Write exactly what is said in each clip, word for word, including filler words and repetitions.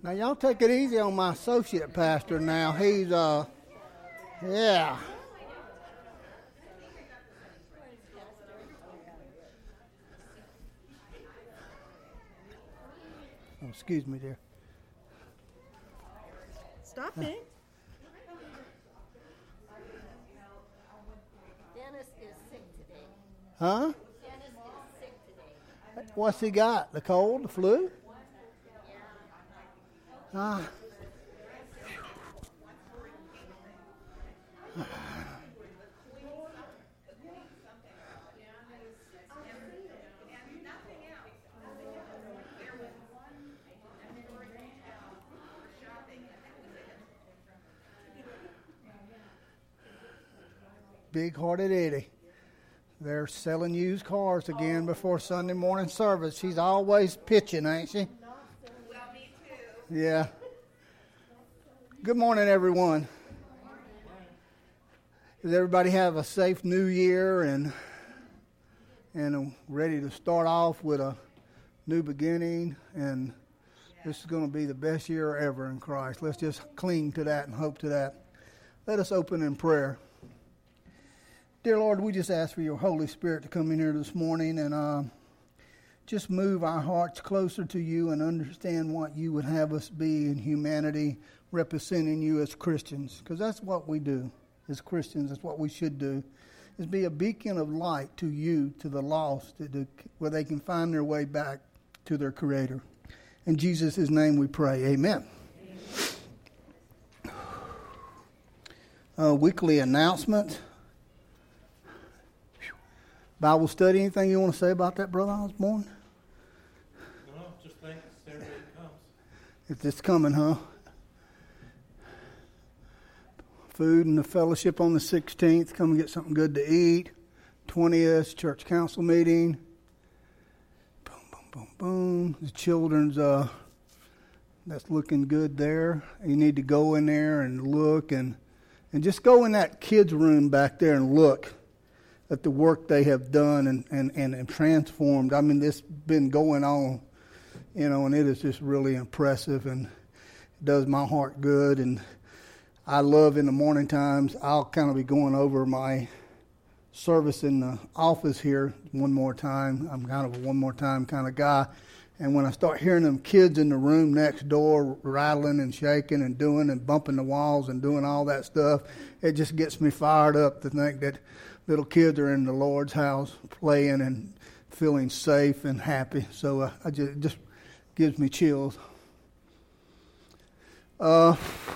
Now, y'all take it easy on my associate pastor now. He's, uh, yeah. Oh, excuse me, dear. Stop it. Dennis is sick today. Huh? Dennis is sick today. What's he got? The cold? The flu? Ah. Big-hearted Eddie. They're selling used cars again before Sunday morning service. She's always pitching, ain't she? Well, me too. Yeah. Good morning, everyone. Does everybody have a safe new year and and ready to start off with a new beginning? And this is going to be the best year ever in Christ. Let's just cling to that and hope to that. Let us open in prayer. Dear Lord, we just ask for your Holy Spirit to come in here this morning and uh, just move our hearts closer to you and understand what you would have us be in humanity, representing you as Christians. Because that's what we do as Christians. That's what we should do, is be a beacon of light to you, to the lost, to the, where they can find their way back to their Creator. In Jesus' name we pray. Amen. Uh, weekly announcement. Bible study, anything you want to say about that, Brother Osborne? No, just think Saturday comes. If it's coming, huh? Food and the fellowship on the sixteenth. Come and get something good to eat. twentieth, church council meeting. Boom, boom, boom, boom. The children's, uh, that's looking good there. You need to go in there and look and, and just go in that kids' room back there and look at the work they have done and, and, and, and transformed. I mean, this has been going on, you know, and it is just really impressive and it does my heart good. And I love in the morning times, I'll kind of be going over my service in the office here one more time. I'm kind of a one more time kind of guy. And when I start hearing them kids in the room next door rattling and shaking and doing and bumping the walls and doing all that stuff, it just gets me fired up to think that little kids are in the Lord's house playing and feeling safe and happy. So uh, I just, it just gives me chills. Uh,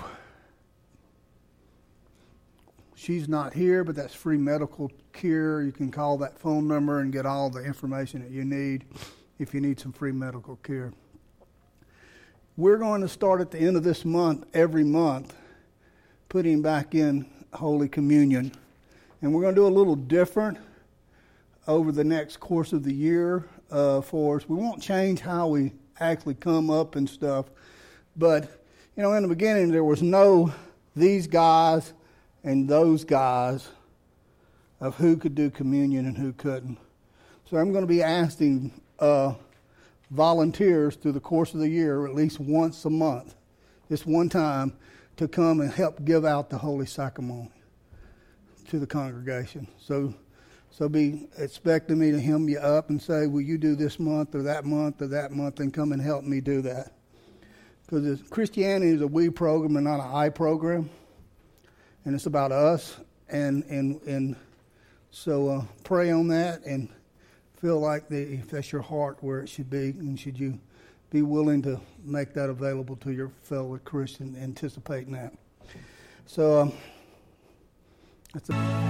she's not here, but that's free medical care. You can call that phone number and get all the information that you need if you need some free medical care. We're going to start at the end of this month, every month, putting back in Holy Communion. And we're going to do a little different over the next course of the year uh, for us. We won't change how we actually come up and stuff. But, you know, in the beginning, there was no these guys and those guys of who could do communion and who couldn't. So I'm going to be asking uh, volunteers through the course of the year, at least once a month, just one time, to come and help give out the Holy Sacrament to the congregation. So so be expecting me to hem you up and say, will you do this month or that month or that month, and come and help me do that. Because Christianity is a we program and not an I program. And it's about us. And and, and so uh, pray on that and feel like the, if that's your heart where it should be, and should you be willing to make that available to your fellow Christian, anticipating that. So um, That's a,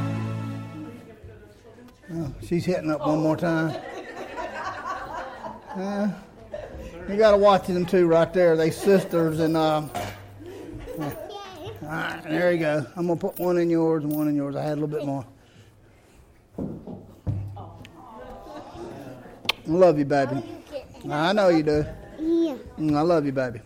oh, she's hitting up one more time. Uh, you got to watch them two right there. They sisters, and um, uh, all right, there you go. I'm gonna put one in yours and one in yours. I had a little bit more. I love you, baby. I know you do. Yeah. I love you, baby.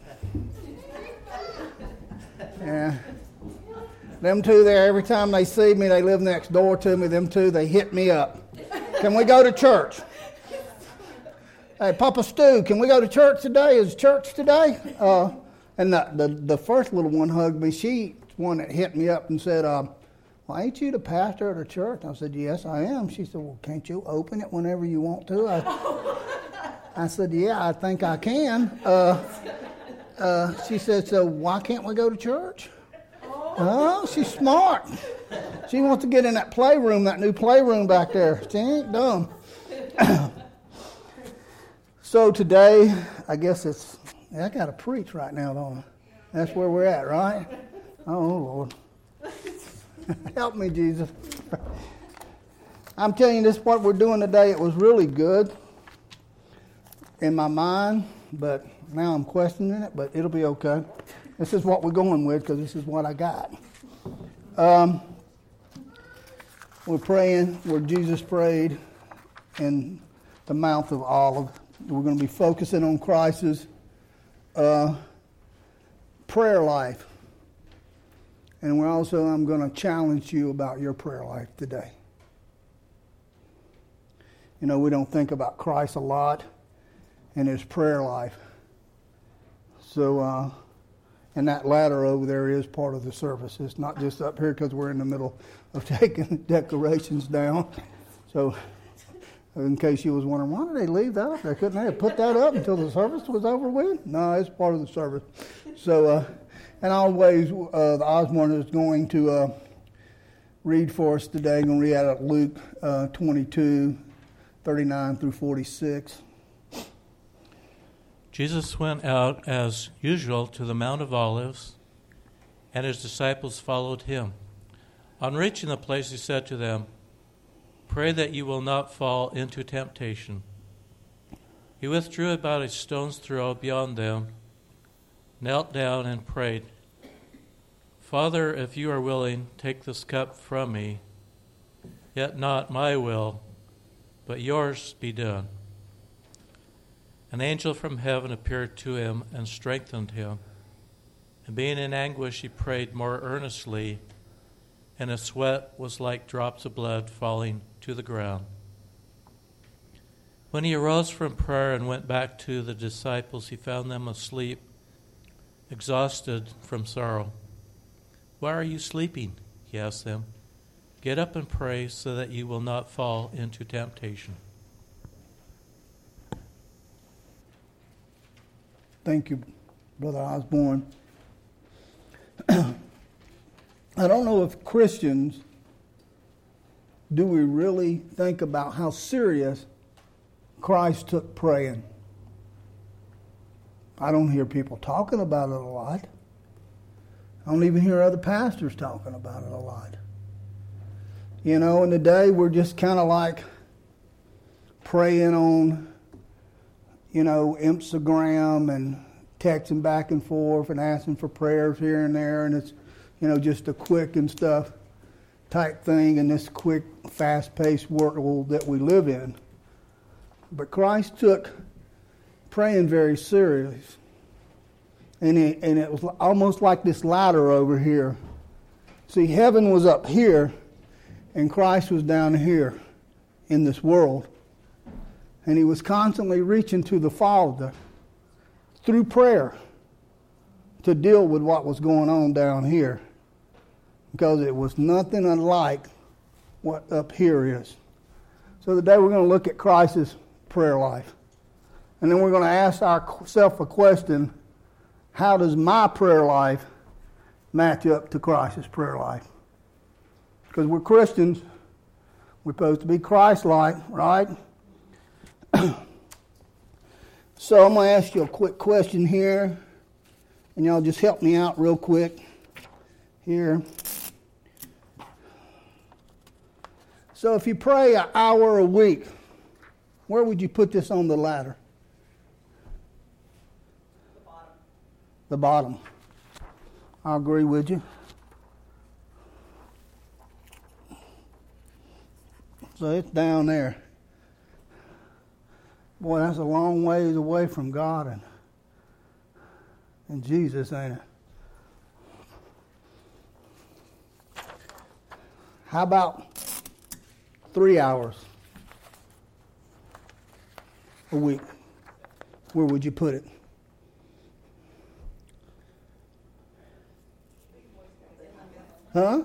Yeah. Them two there, every time they see me, they live next door to me. Them two, they hit me up. Can we go to church? Hey, Papa Stu, can we go to church today? Is church today? Uh, And the, the, the first little one hugged me. She's one that hit me up and said, uh, well, ain't you the pastor of the church? I said, yes, I am. She said, well, can't you open it whenever you want to? I, I said, yeah, I think I can. Uh, uh, she said, so why can't we go to church? Oh, she's smart. She wants to get in that playroom, that new playroom back there. She ain't dumb. So today, I guess it's, I got to preach right now, don't I? That's where we're at, right? Oh, Lord. Help me, Jesus. I'm telling you, this is what we're doing today. It was really good in my mind, but now I'm questioning it, but it'll be okay. This is what we're going with because this is what I got. Um, we're praying where Jesus prayed in the Mount of Olives. We're going to be focusing on Christ's uh, prayer life. And we're also, I'm going to challenge you about your prayer life today. You know, we don't think about Christ a lot and his prayer life. So, uh, and that ladder over there is part of the service. It's not just up here because we're in the middle of taking decorations down. So, in case you was wondering, why did they leave that up there? Couldn't they have put that up until the service was over with? No, it's part of the service. So, uh, and always, uh, the Osborne is going to uh, read for us today. I'm going to read out of Luke uh, twenty-two, thirty-nine through forty-six. Jesus went out as usual to the Mount of Olives, and his disciples followed him. On reaching the place, he said to them, "Pray that you will not fall into temptation." He withdrew about a stone's throw beyond them, knelt down and prayed, "Father, if you are willing, take this cup from me. Yet not my will, but yours be done." An angel from heaven appeared to him and strengthened him. And being in anguish, he prayed more earnestly, and his sweat was like drops of blood falling to the ground. When he arose from prayer and went back to the disciples, he found them asleep, exhausted from sorrow. "Why are you sleeping?" he asked them. "Get up and pray so that you will not fall into temptation." Thank you, Brother Osborne. I don't know if Christians, do we really think about how serious Christ took praying? I don't hear people talking about it a lot. I don't even hear other pastors talking about it a lot. You know, in the day we're just kind of like praying on, you know, Instagram and texting back and forth and asking for prayers here and there, and it's, you know, just a quick and stuff type thing in this quick, fast-paced world that we live in. But Christ took praying very serious. And it, and it was almost like this ladder over here. See, heaven was up here, and Christ was down here in this world. And he was constantly reaching to the Father through prayer to deal with what was going on down here. Because it was nothing unlike what up here is. So today we're going to look at Christ's prayer life. And then we're going to ask ourselves a question: how does my prayer life match up to Christ's prayer life? Because we're Christians, we're supposed to be Christ-like, right? So I'm going to ask you a quick question here, and y'all just help me out real quick here. So if you pray an hour a week, where would you put this on the ladder? The bottom. The bottom. I agree with you. So it's down there. Boy, that's a long ways away from God and, and Jesus, ain't it? How about three hours a week? Where would you put it? Huh?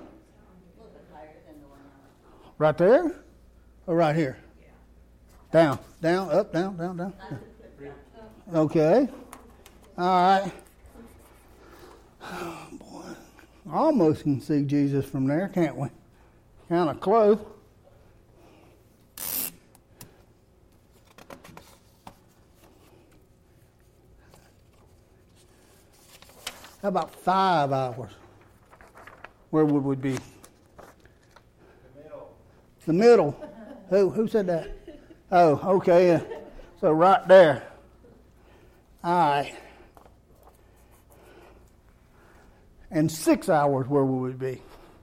Right there? Or right here? Down, down, up, down, down, down. Okay. All right. Oh, boy. Almost can see Jesus from there, can't we? Kind of close. How about five hours? Where would we be? The middle. The middle. Who who said that? Oh, okay. Yeah. So right there. All right. And six hours, where would we be?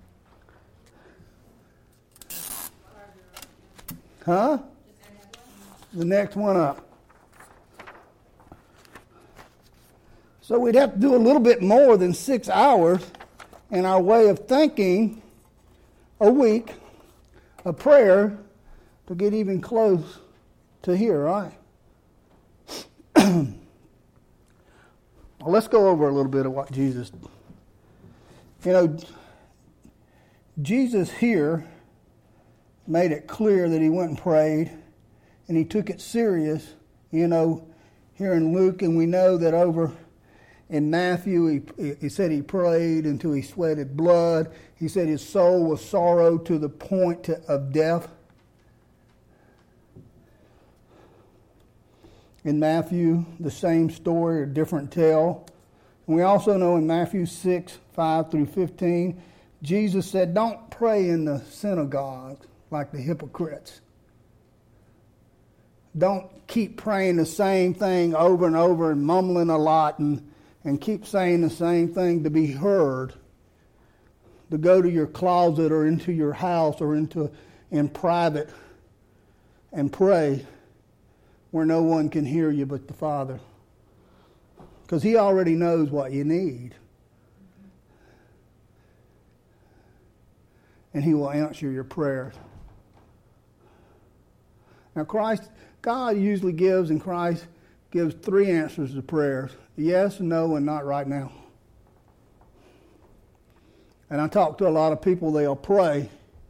Huh? The next one up. So we'd have to do a little bit more than six hours in our way of thinking a week, a prayer, to get even close to here, right? Well, let's go over a little bit of what Jesus, you know, Jesus here made it clear that he went and prayed, and he took it serious, you know, here in Luke, and we know that over in Matthew, he, he said he prayed until he sweated blood. He said his soul was sorrowed to the point to, of death. In Matthew, the same story, a different tale. And we also know in Matthew six, five through fifteen, Jesus said, don't pray in the synagogues like the hypocrites. Don't keep praying the same thing over and over and mumbling a lot and, and keep saying the same thing to be heard. To go to your closet or into your house or into in private and pray where no one can hear you but the Father. Because he already knows what you need. And he will answer your prayers. Now Christ, God usually gives, and Christ gives three answers to prayers. Yes, no, and not right now. And I talk to a lot of people, they'll pray.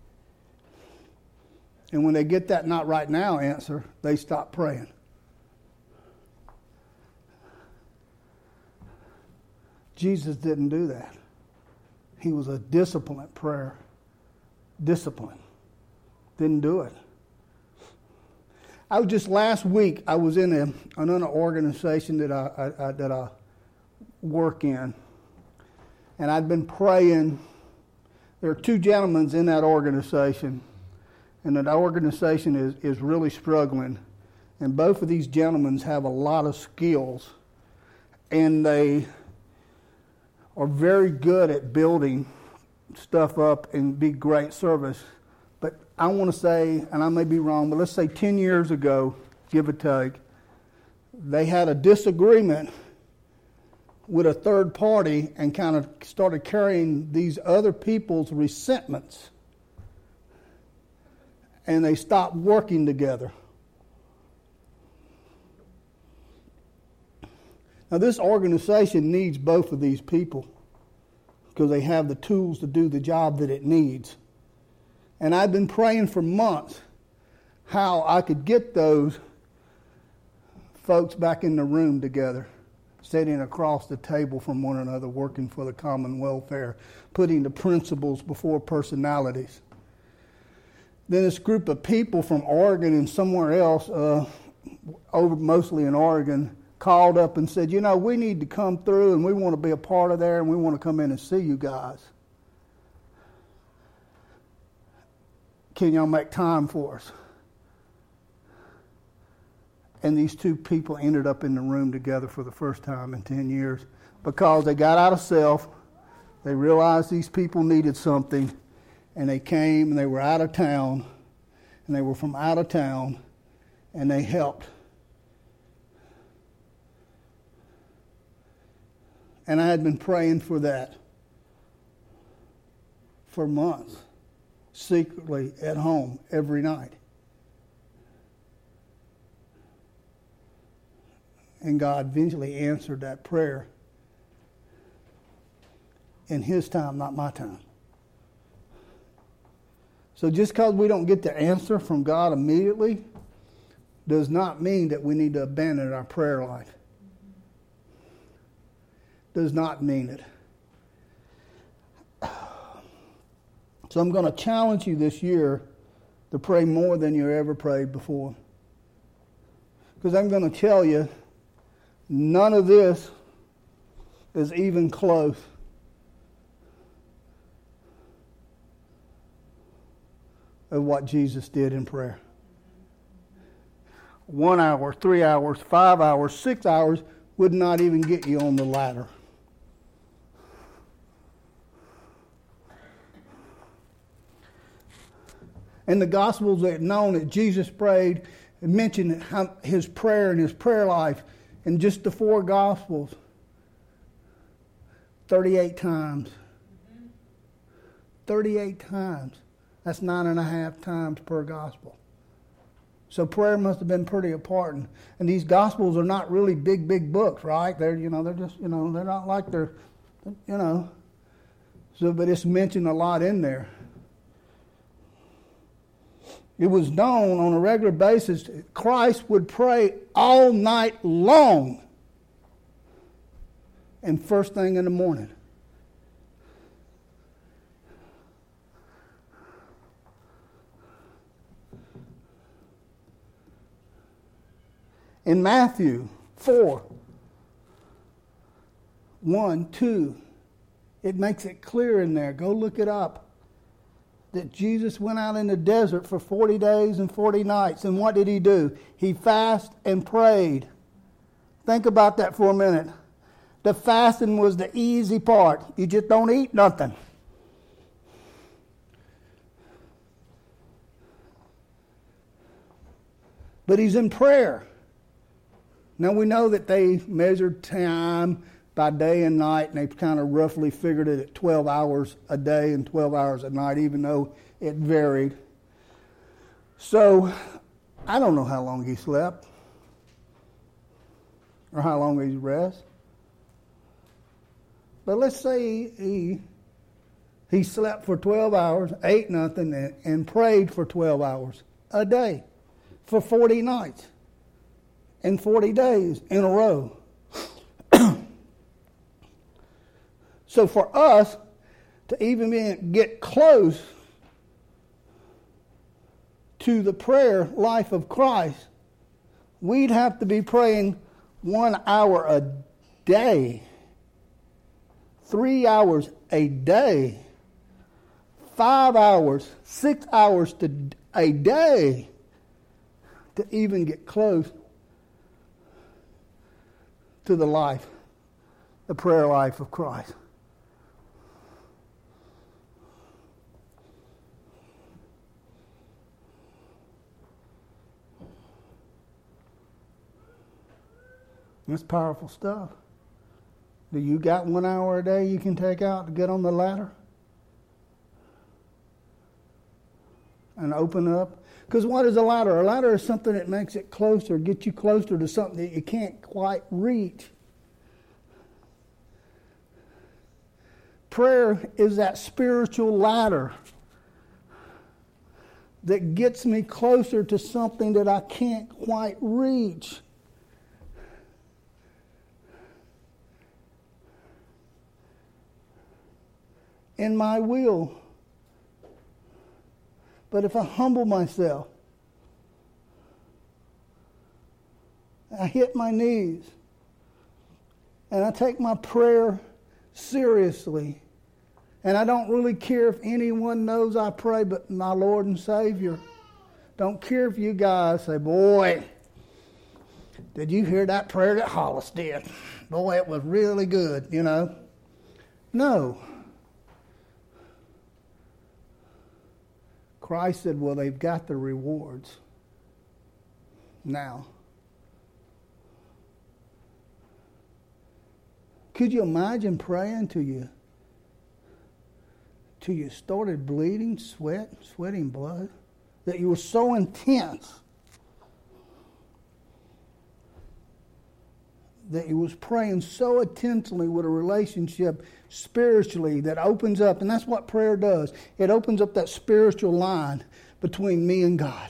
And when they get that not right now answer, they stop praying. Jesus didn't do that. He was a disciplined prayer. Discipline. Didn't do it. I was just last week, I was in a, another organization that I, I, I that I work in. And I'd been praying. There are two gentlemen in that organization. And that organization is, is really struggling. And both of these gentlemen have a lot of skills. And they are very good at building stuff up and be great service. But I want to say, and I may be wrong, but let's say ten years ago, give or take, they had a disagreement with a third party and kind of started carrying these other people's resentments. And they stopped working together. Now this organization needs both of these people because they have the tools to do the job that it needs. And I've been praying for months how I could get those folks back in the room together, sitting across the table from one another, working for the common welfare, putting the principles before personalities. Then this group of people from Oregon and somewhere else, uh, over mostly in Oregon, called up and said, you know, we need to come through and we want to be a part of there and we want to come in and see you guys. Can y'all make time for us? And these two people ended up in the room together for the first time in ten years because they got out of self. They realized these people needed something, and they came and they were out of town, and they were from out of town, and they helped. And I had been praying for that for months, secretly at home every night. And God eventually answered that prayer in His time, not my time. So just because we don't get the answer from God immediately does not mean that we need to abandon our prayer life. Does not mean it. So I'm going to challenge you this year to pray more than you ever prayed before. Because I'm going to tell you, none of this is even close of what Jesus did in prayer. One hour, three hours, five hours, six hours would not even get you on the ladder. In the Gospels, it's known that Jesus prayed and mentioned how his prayer and his prayer life in just the four Gospels thirty-eight times. thirty-eight times. That's nine and a half times per Gospel. So prayer must have been pretty important. And these Gospels are not really big, big books, right? They're, you know, they're just, you know, they're not like they're, you know. So, but it's mentioned a lot in there. It was known on a regular basis Christ would pray all night long and first thing in the morning. In Matthew four, one, two, it makes it clear in there. Go look it up. That Jesus went out in the desert for forty days and forty nights. And what did he do? He fasted and prayed. Think about that for a minute. The fasting was the easy part. You just don't eat nothing. But he's in prayer. Now we know that they measured time by day and night, and they kind of roughly figured it at twelve hours a day and twelve hours a night, even though it varied. So, I don't know how long he slept, or how long he rested. But let's say he, he slept for twelve hours, ate nothing, and, and prayed for twelve hours a day for forty nights and forty days in a row. So for us to even be, get close to the prayer life of Christ, we'd have to be praying one hour a day, three hours a day, five hours, six hours to, a day to even get close to the life, the prayer life of Christ. That's powerful stuff. Do you got one hour a day you can take out to get on the ladder? And open up? Because what is a ladder? A ladder is something that makes it closer, gets you closer to something that you can't quite reach. Prayer is that spiritual ladder that gets me closer to something that I can't quite reach. In my will. But if I humble myself, I hit my knees, and I take my prayer seriously, and I don't really care if anyone knows I pray but my Lord and Savior. Don't care if you guys say, boy, did you hear that prayer that Hollis did? Boy, it was really good, you know. No. Christ said, well, they've got the rewards now. Could you imagine praying till you, till you started bleeding, sweat, sweating blood? That you were so intense that he was praying so intensely with a relationship spiritually that opens up, and that's what prayer does. It opens up that spiritual line between me and God.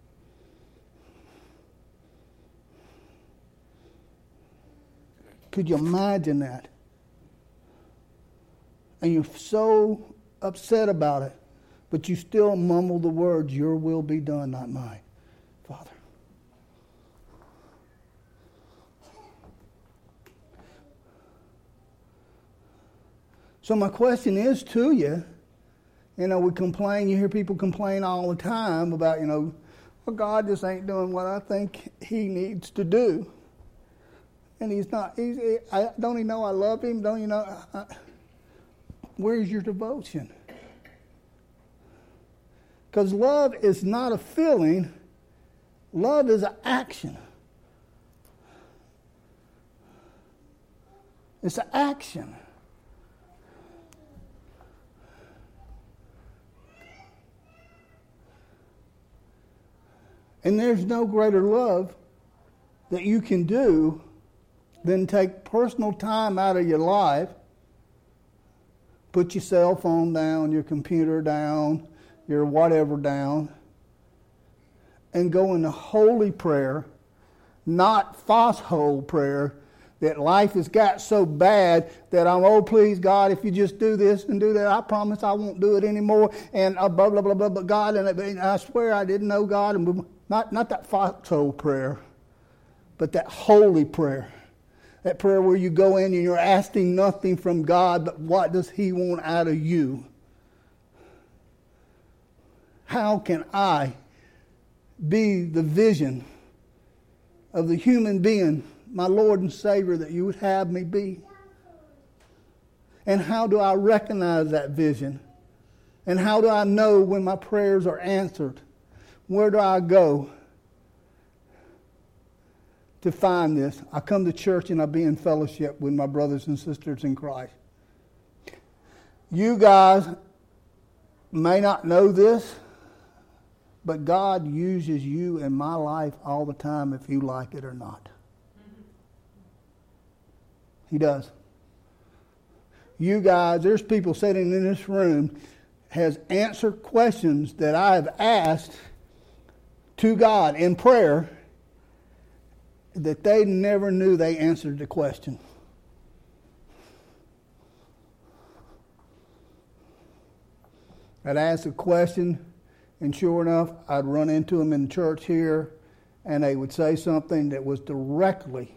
Could you imagine that? And you're so upset about it, but you still mumble the words, your will be done, not mine, Father. So my question is to you, you know, we complain, you hear people complain all the time about, you know, well, God just ain't doing what I think he needs to do. And he's not, he's, he, I, don't he know I love him? Don't you know? I, I, where's your devotion? Because love is not a feeling. Love is an action. It's an action. And there's no greater love that you can do than take personal time out of your life, put your cell phone down, your computer down, your whatever down, and go into holy prayer, not foxhole prayer, that life has got so bad that I'm, oh, please, God, if you just do this and do that, I promise I won't do it anymore, and uh, blah, blah, blah, blah, but God, and, and I swear I didn't know God, and not, not that foxhole prayer, but that holy prayer. That prayer where you go in and you're asking nothing from God, but what does he want out of you? How can I be the vision of the human being, my Lord and Savior, that you would have me be? And how do I recognize that vision? And how do I know when my prayers are answered? Where do I go to find this? I come to church and I be in fellowship with my brothers and sisters in Christ. You guys may not know this, but God uses you in my life all the time, if you like it or not. He does. You guys, there's people sitting in this room has answered questions that I have asked to God in prayer that they never knew they answered the question. I'd ask a question, and sure enough, I'd run into them in church here, and they would say something that was directly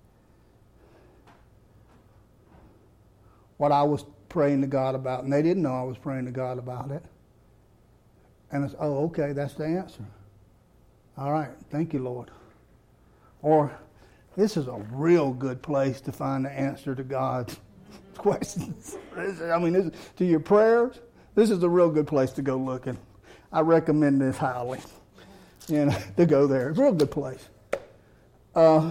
what I was praying to God about, and they didn't know I was praying to God about it. And it's, oh, okay, that's the answer. All right, thank you, Lord. Or, this is a real good place to find the answer to God's questions. I mean, this, to your prayers, this is a real good place to go looking. I recommend this highly, you know, to go there. It's a real good place. Uh,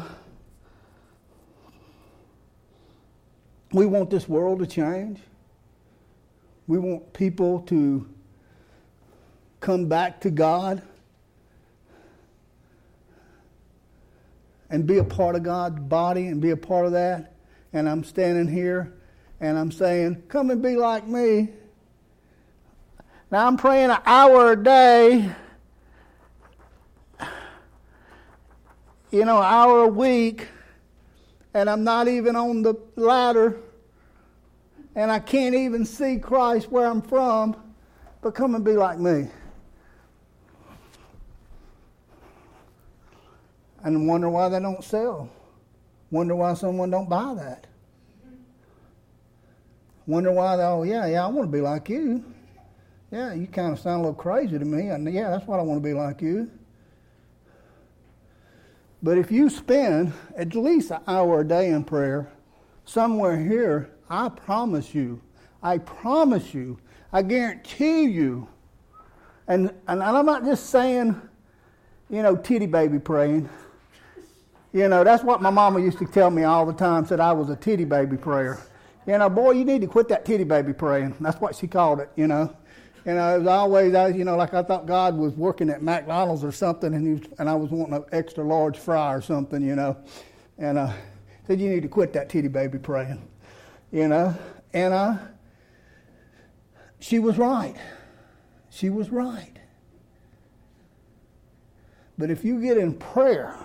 we want this world to change. We want people to come back to God and be a part of God's body and be a part of that. And I'm standing here and I'm saying, come and be like me. Now I'm praying an hour a day, you know, an hour a week, and I'm not even on the ladder, and I can't even see Christ where I'm from, but come and be like me. And wonder why they don't sell. Wonder why someone don't buy that. Wonder why they, oh yeah, yeah, I want to be like you. Yeah, you kind of sound a little crazy to me. And yeah, that's what I want to be like you. But if you spend at least an hour a day in prayer, somewhere here, I promise you, I promise you, I guarantee you, and, and I'm not just saying, you know, titty baby praying. You know, that's what my mama used to tell me all the time, said I was a titty baby prayer. You know, boy, you need to quit that titty baby praying. That's what she called it, you know. You know, it was always, I, you know, like I thought God was working at McDonald's or something, and he was, and I was wanting an extra large fry or something, you know. And uh, said, you need to quit that titty baby praying. You know? And uh, she was right. She was right. But if you get in prayer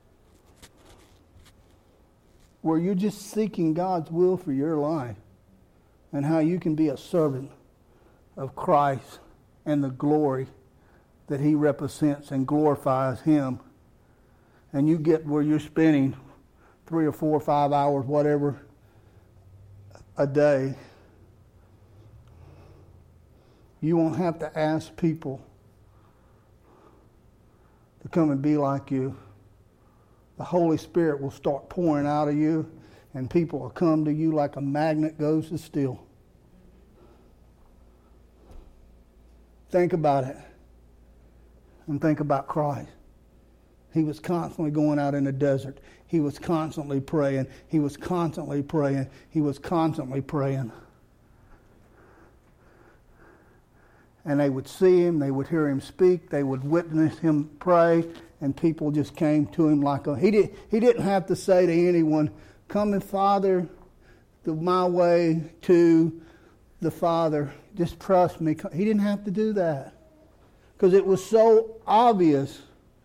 where you're just seeking God's will for your life and how you can be a servant of Christ and the glory that He represents and glorifies Him, and you get where you're spending three or four or five hours, whatever, a day, you won't have to ask people to come and be like you. The Holy Spirit will start pouring out of you, and people will come to you like a magnet goes to steel. Think about it. And think about Christ. He was constantly going out in the desert. He was constantly praying. He was constantly praying. He was constantly praying. And they would see Him. They would hear Him speak. They would witness Him pray. And people just came to Him like a... He, did, he didn't have to say to anyone, come and Father, the, my way to the Father. Just trust me. He didn't have to do that. Because it was so obvious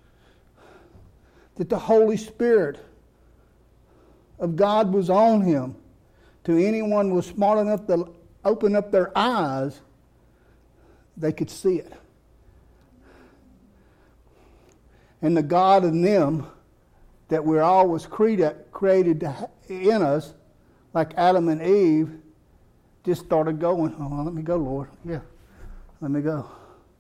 that the Holy Spirit of God was on Him. To anyone who was smart enough to open up their eyes, they could see it. And the God in them that we're always created in us, like Adam and Eve, just started going, oh, let me go, Lord. Yeah, let me go.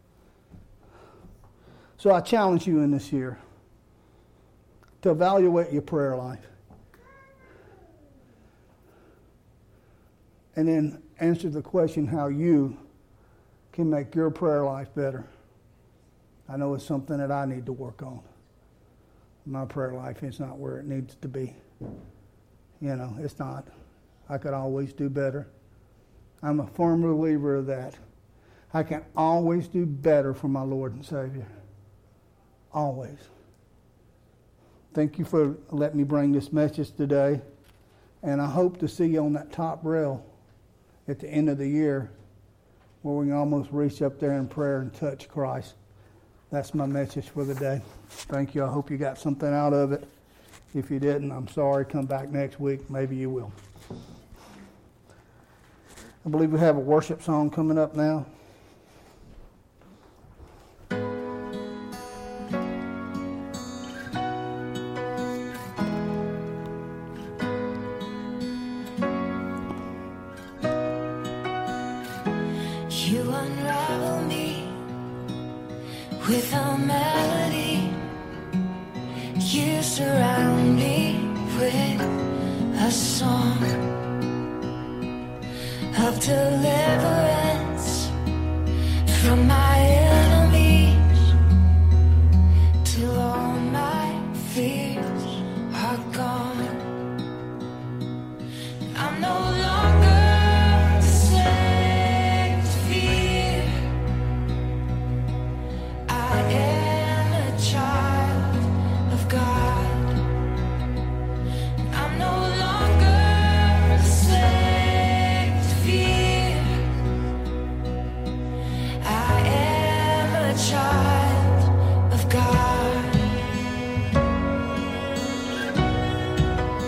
So I challenge you in this year to evaluate your prayer life. And then answer the question how you can make your prayer life better. I know it's something that I need to work on. My prayer life is not where it needs to be. You know, it's not. I could always do better. I'm a firm believer of that. I can always do better for my Lord and Savior. Always. Thank you for letting me bring this message today. And I hope to see you on that top rail at the end of the year where we can almost reach up there in prayer and touch Christ. That's my message for the day. Thank you. I hope you got something out of it. If you didn't, I'm sorry. Come back next week. Maybe you will. I believe we have a worship song coming up now. You unravel me with a melody. You surround me with a song of deliverance from my enemies till all my fears are gone. I'm no longer a slave to fear. I am a child of God. I'm no longer a slave to fear. I am a child of God.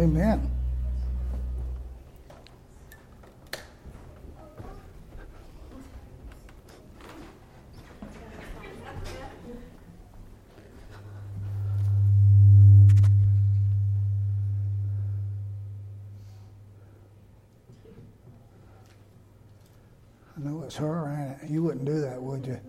Amen. I know it's her, ain't it? You wouldn't do that, would you?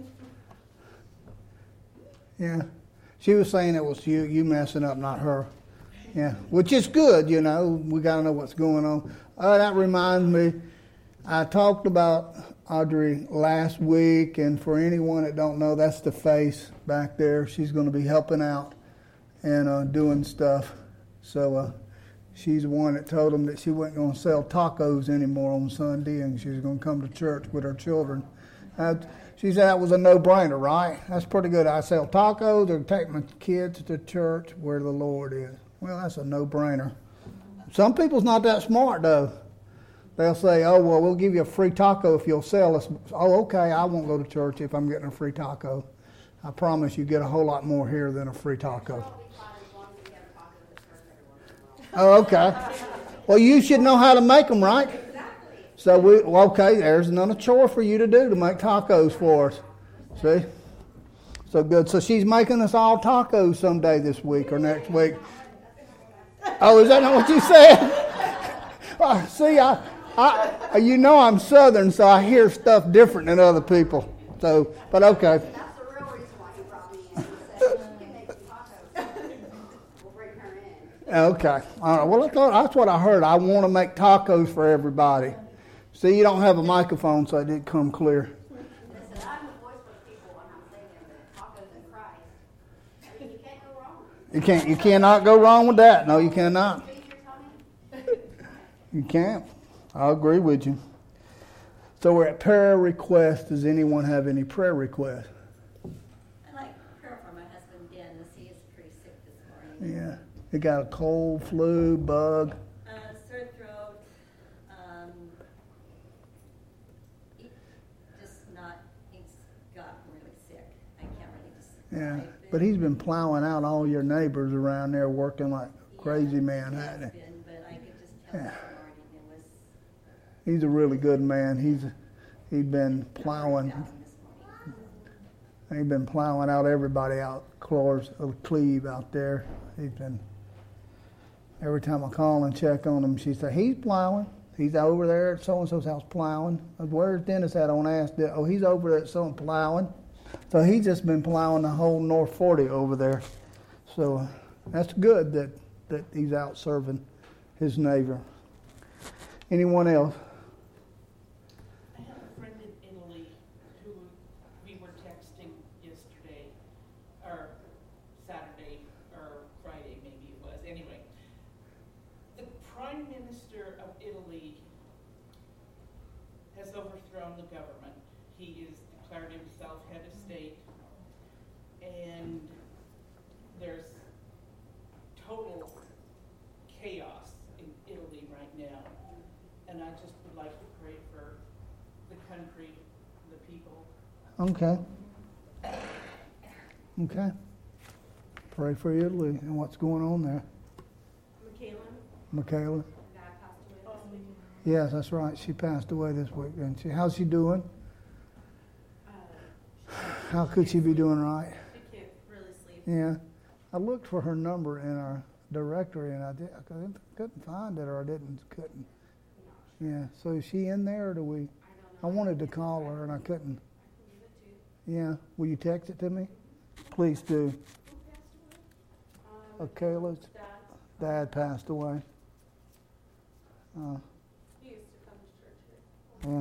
Yeah. She was saying it was you, you messing up, not her. Yeah, which is good, you know. We got to know what's going on. Uh, that reminds me, I talked about Audrey last week, and for anyone that don't know, that's the face back there. She's going to be helping out and uh, doing stuff. So uh, she's the one that told them that she wasn't going to sell tacos anymore on Sunday, and she was going to come to church with her children. Uh, she said that was a no-brainer, right? That's pretty good. I sell tacos or take my kids to church where the Lord is. Well, that's a no-brainer. Some people's not that smart, though. They'll say, oh, well, we'll give you a free taco if you'll sell us. Oh, okay, I won't go to church if I'm getting a free taco. I promise you get a whole lot more here than a free taco. Oh, okay. Well, you should know how to make them, right? So, we well, okay, there's another chore for you to do to make tacos for us. See? So good. So she's making us all tacos someday this week or next week. Oh, is that not what you said? Oh, see, I, I, you know I'm Southern, so I hear stuff different than other people. So, but okay. That's the real reason why he brought me in. He said, you can make some tacos. We'll bring her in. Okay. All right. Well, I thought, that's what I heard. I want to make tacos for everybody. See, you don't have a microphone, so it didn't come clear. Listen, I'm the voice for the people when I'm singing the tacos in Christ. I mean, you can't go wrong. You can't. You cannot go wrong with that. No, you cannot. Feed your tummy. You can't. I agree with you. So we're at prayer requests. Does anyone have any prayer requests? I'd like prayer for my husband Dennis. He is pretty sick this morning. Yeah. He got a cold, flu, bug. Uh, sore throat. Um, he just not. He's gotten really sick. I can't really describe Yeah. it. But he's been plowing out all your neighbors around there working like a crazy Yeah, man, he hasn't has he? been, but I could just tell Yeah. this morning it was He's a really good man. He's he'd been plowing. down this morning. He's been plowing out everybody out Clores, uh, Cleve out there. He's been. Every time I call and check on him, she said, he's plowing. He's over there at so-and-so's house plowing. I said, where's Dennis at? I want to ask. Oh, he's over there at someone plowing. So he's just been plowing the whole North forty over there. So uh, that's good that, that he's out serving his neighbor. Anyone else? I have a friend in Italy who we were texting yesterday, or Saturday, or Friday maybe it was. Anyway, the Prime Minister of Italy has overthrown the government. He has declared himself head of state, and there's total chaos in Italy right now. And I just would like to pray for the country, the people. Okay. Okay. Pray for Italy and what's going on there. Michaela, Michaela? God passed away this week. Yes, that's right. She passed away this week, didn't she? How's she doing? Uh, How could she be doing right? she can't really sleep. Yeah. I looked for her number in our directory and I, did, I couldn't, couldn't find it or I didn't, couldn't. Yeah. So is she in there or do we? I don't I know. wanted to call her and I couldn't. I can give it to you. Yeah. Will you text it to me? Please do. Who passed away? Um, Michaela's Dad. dad passed away. Uh, He used to come to church here. yeah.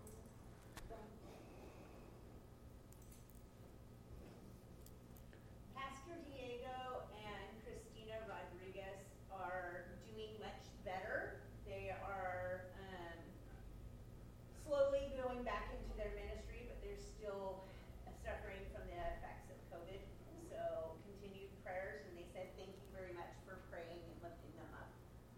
Pastor Diego and Christina Rodriguez are doing much better. They are um, slowly going back into their ministry, but they're still suffering from the effects of COVID. So continued prayers, and they said thank you very much for praying and lifting them up.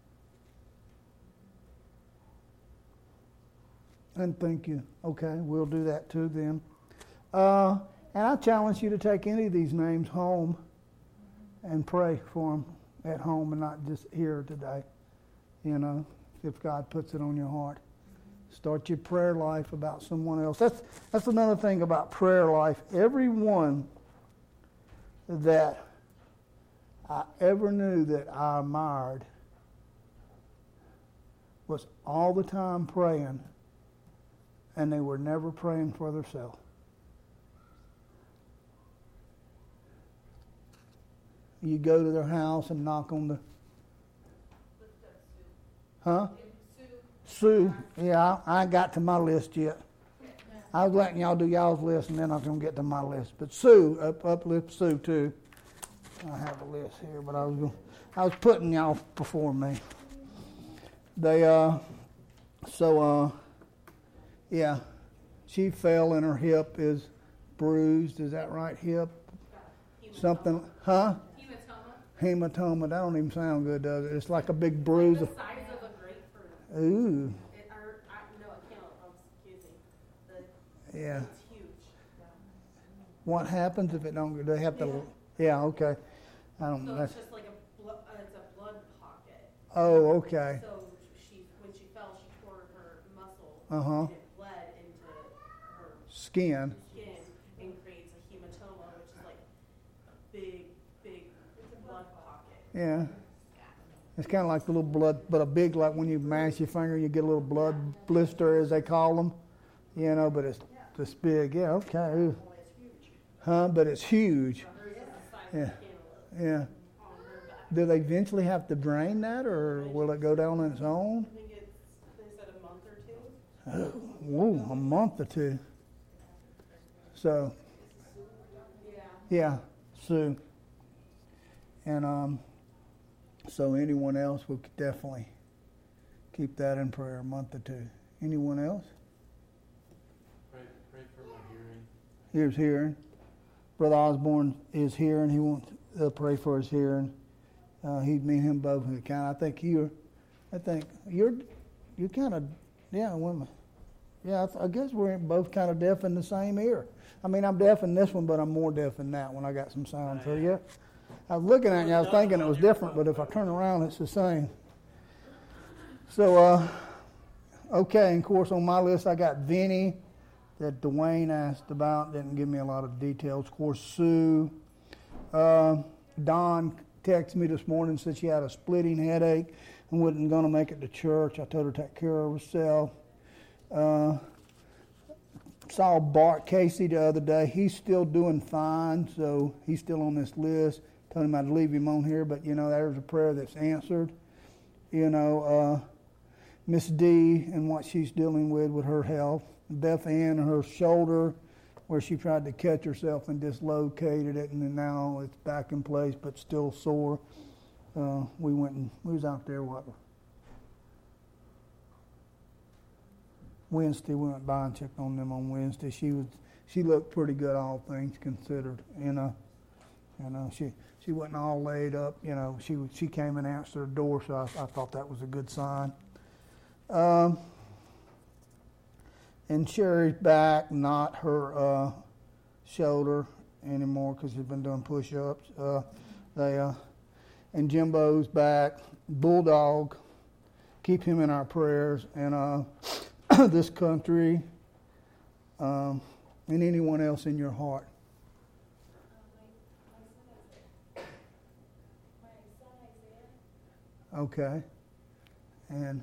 And thank you. Okay, we'll do that too then. Uh, and I challenge you to take any of these names home and pray for them at home and not just here today. you know, if God puts it on your heart. Start your prayer life about someone else. That's that's another thing about prayer life. Everyone that I ever knew that I admired was all the time praying, and they were never praying for themselves. You go to their house and knock on the... Huh? Sue. Yeah, I, I ain't got to my list yet. I was letting y'all do y'all's list, and then I was going to get to my list. But Sue, up, uplift Sue, too. I have a list here, but I was going, I was putting y'all before me. They, uh, so, uh, yeah, she fell and her hip is bruised. Is that right, hip? Hematoma. Something, huh? Hematoma. Hematoma. That don't even sound good, does it? It's like a big bruise. The Of, size of a grapefruit. ooh, It, or, I, no, I can't. I'm excusing. The, yeah. It's huge. What happens if it don't? They have to. Yeah, okay. I don't. So That's, it's just like a blood. Uh, it's a blood pocket. oh, okay. So she, when she fell, she tore her muscle. Uh-huh. And it bled into her Skin. skin and creates a hematoma, which is like a big, big blood pocket. Yeah. It's kind of like the little blood, but a big, like when you mash your finger, you get a little blood blister, as they call them. You know, but it's this big. Yeah, okay. Ooh. Huh? But it's huge. Yeah. Yeah. Do they eventually have to drain that, or will it go down on its own? I think it's, they said a month or two. Oh, whoa, a month or two. So, Yeah. yeah, Sue. And um, so anyone else, we could definitely keep that in prayer, a month or two. Anyone else? Pray, pray for my hearing. Here's hearing. Brother Osborne is here, and he wants to pray for his hearing. Uh, he, me and him both kind of. I think you're. I think you're. You're kind of. Yeah, women. Yeah, I, th- I guess we're both kind of deaf in the same ear. I mean, I'm deaf in this one, but I'm more deaf in that one. I got some sound for you. I was looking at you. I was thinking it was different, but if I turn around, it's the same. So, uh, okay. And of course, on my list, I got Vinny, that Dwayne asked about. Didn't give me a lot of details. Of course, Sue. Uh, Don texted me this morning and said she had a splitting headache and wasn't going to make it to church. I told her to take care of herself. Uh, saw Bart Casey the other day. He's still doing fine, so he's still on this list. Told him I'd leave him on here, but, you know, there's a prayer that's answered. You know, uh, Miss D and what she's dealing with with her health. Beth Ann and her shoulder, where she tried to catch herself and dislocated it, and then now it's back in place but still sore. Uh, we went and we was out there what Wednesday. We went by and checked on them on Wednesday. She was she looked pretty good, all things considered. You know, you know she she wasn't all laid up. You know, she she came and answered the door, so I, I thought that was a good sign. Um. And Sherry's back, not her uh, shoulder anymore, because she's been doing push-ups. Uh, they, uh, and Jimbo's back. Bulldog, keep him in our prayers. And uh, this country, um, and anyone else in your heart. Okay. And...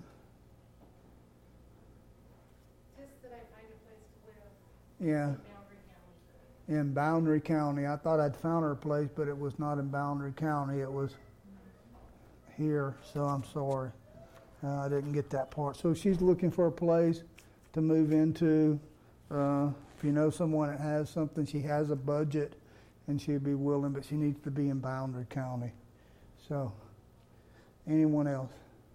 Yeah, in Boundary County. I thought I'd found her a place, but it was not in Boundary County. It was here, so I'm sorry. Uh, I didn't get that part. So she's looking for a place to move into. Uh, if you know someone that has something, she has a budget, and she'd be willing, but she needs to be in Boundary County. So, anyone else?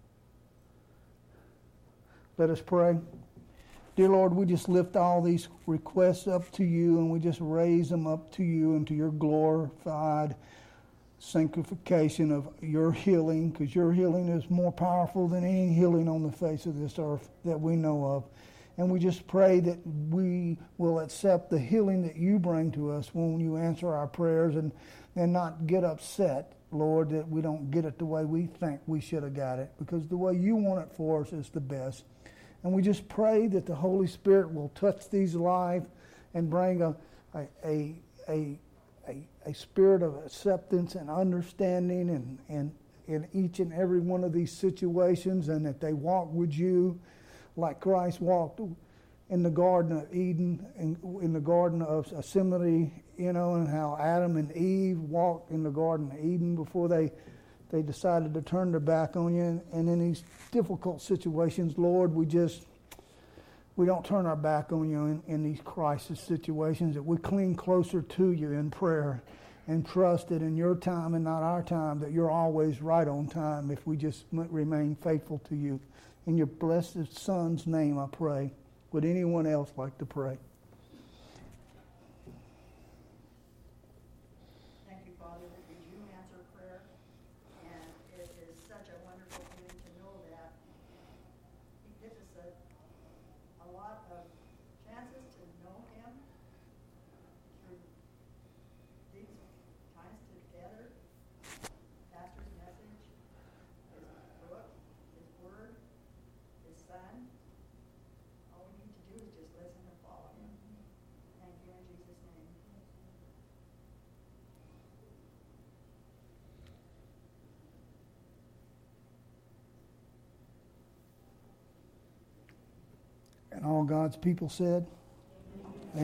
Let us pray. Dear Lord, we just lift all these requests up to you, and we just raise them up to you and to your glorified sanctification of your healing, because your healing is more powerful than any healing on the face of this earth that we know of. And we just pray that we will accept the healing that you bring to us when you answer our prayers, and, and not get upset Lord, that we don't get it the way we think we should have got it, because the way you want it for us is the best. And we just pray that the Holy Spirit will touch these lives and bring a a a a, a, a spirit of acceptance and understanding and, and in each and every one of these situations, and that they walk with you like Christ walked in the Garden of Eden, in, in the Garden of Gethsemane, you know, and how Adam and Eve walked in the Garden of Eden before they they decided to turn their back on you. And, and in these difficult situations, Lord, we just, we don't turn our back on you in, in these crisis situations, that we cling closer to you in prayer and trust that in your time and not our time, that you're always right on time if we just remain faithful to you. In your blessed Son's name I pray. Would anyone else like to pray? Thank you, Father, that you do answer prayer, and it is such a wonderful feeling to know that He gives us a, a lot of chances to know Him through these times together. Pastor's message, His book, His word, His Son. All we need to do is just listen and follow Him. Thank you in Jesus' name. And all God's people said,